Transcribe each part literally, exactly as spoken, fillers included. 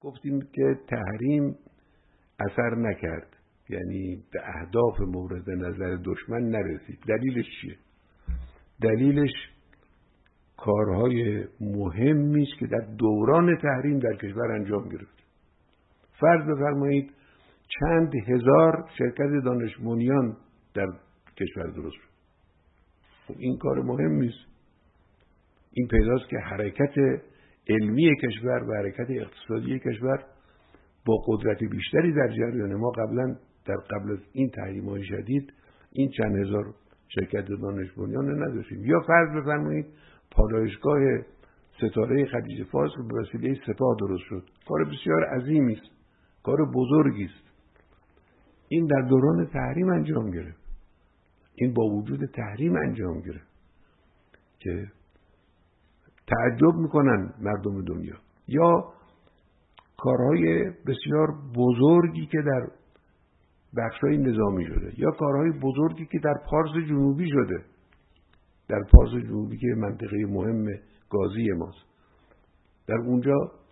گفتیم که تحریم اثر نکرد، یعنی به اهداف مورد نظر دشمن نرسید. دلیلش چیه؟ دلیلش کارهای مهمی است که در دوران تحریم در کشور انجام گرفت. فرض بفرمایید چند هزار شرکت دانش بنیان در کشور درست شد. خب این کار مهمی است. این پیداست که حرکت علمی کشور و حرکت اقتصادی کشور با قدرت بیشتری در جریان. ما قبلا در قبل از این تحریم‌های شدید این چند هزار شرکت دانش بنیان نداشتیم. یا فرض بفرمایید پالایشگاه ستاره خلیج فارس که به وسیله سپاه درست شد. کار بسیار عظیمی است، کار بزرگی است. این در دوران تحریم انجام گرفت. این با وجود تحریم انجام گرفت که تعجب میکنن مردم دنیا. یا کارهای بسیار بزرگی که در بخشای نظامی شده، یا کارهای بزرگی که در پارس جنوبی شده، در پارس جنوبی که منطقه مهم گازی ماست، در اونجا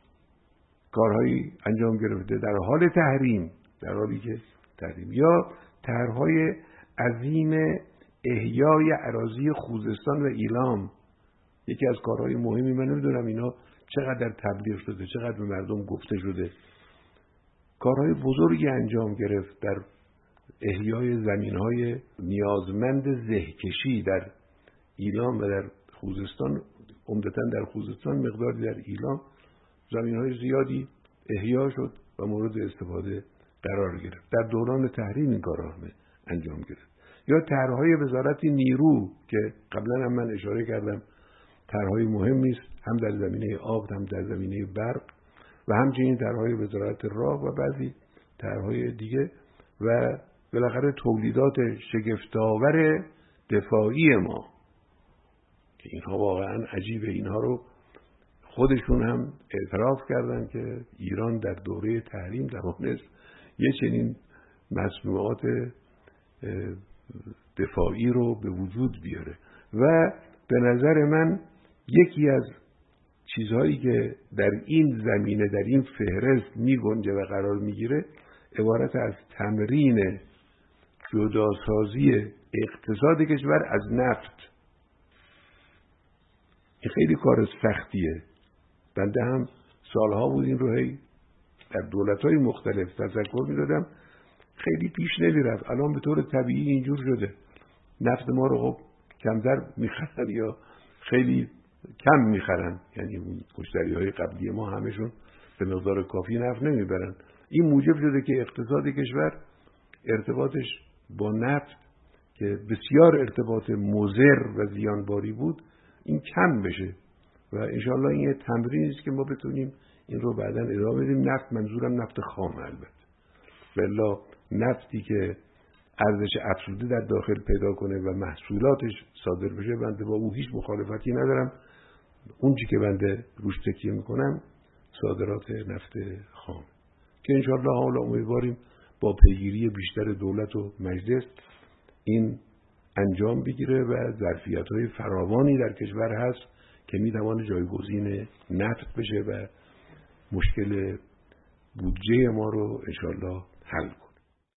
کارهایی انجام گرفته در حال تحریم، در حالی که تحریم. یا طرحهای عظیم احیای اراضی خوزستان و ایلام، یکی از کارهای مهمی. من نمیدونم اینا چقدر تبلیغ شده، چقدر به مردم گفته شده. کارهای بزرگی انجام گرفت در احیای زمینهای نیازمند زهکشی در ایلام و در خوزستان، عمدتاً در خوزستان، مقداری در ایلام. زمینهای زیادی احیا شد و مورد استفاده قرار گرفت. در دوران تحریم این کارها همه انجام گرفت. یا طرحهای وزارت نیرو که قبلا هم من اشاره کردم، طرحهای مهمی است، هم در زمینه آب، هم در زمینه برق، و همچنین طرحهای وزارت راه و بعضی طرحهای دیگه. و بالاخره تولیدات شگفت‌آور دفاعی ما که اینها واقعا عجیبه. اینها رو خودشون هم اعتراف کردن که ایران در دوره تحریم توانست یه چنین مصنوعات دفاعی رو به وجود بیاره. و به نظر من یکی از چیزهایی که در این زمینه، در این فهرست میگنجه و قرار میگیره، عبارت از تمرین جداسازی اقتصاد کشور از نفت. این خیلی کار سختیه. بنده هم سالها بود این رو هی در دولت‌های مختلف تذکر میدادم، خیلی پیش نمیرفت. الان به طور طبیعی اینجور شده. نفت ما رو خب کمتر میخرن یا خیلی کم میخرن، یعنی مشتری‌های قبلی ما همشون به مقدار کافی نفت نمیبرن. این موجب شده که اقتصاد کشور ارتباطش با نفت که بسیار ارتباط مضر و زیانباری بود این کم بشه. و انشاءالله این یه تمرینی است که ما بتونیم این رو بعداً ادامه بدیم. نفت منظورم نفت خام البته، والا نفتی که ارزش افزوده در داخل پیدا کنه و محصولاتش صادر بشه، بنده با او هیچ مخالفتی ندارم. اون چیزی که بنده روش تکیه میکنم صادرات نفت خام که انشاءالله حالا امیدواریم با پیگیری بیشتر دولت و مجلس این انجام بگیره و ظرفیت‌های فراوانی در کشور هست که میتواند جایگزین نفت بشه و مشکل بودجه ما رو انشاءالله حل کنه.